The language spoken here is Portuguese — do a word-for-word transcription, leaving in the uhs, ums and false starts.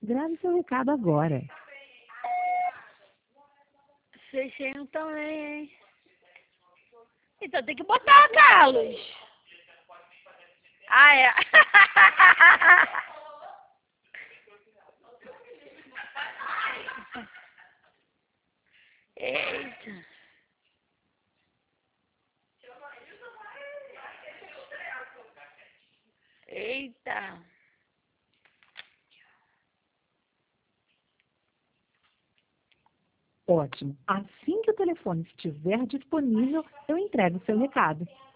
Grave seu recado agora. Fechei também, hein? Então tem que botar, Carlos. Ah, é. Eita. Eita. Ótimo. Assim que o telefone estiver disponível, eu entrego seu recado.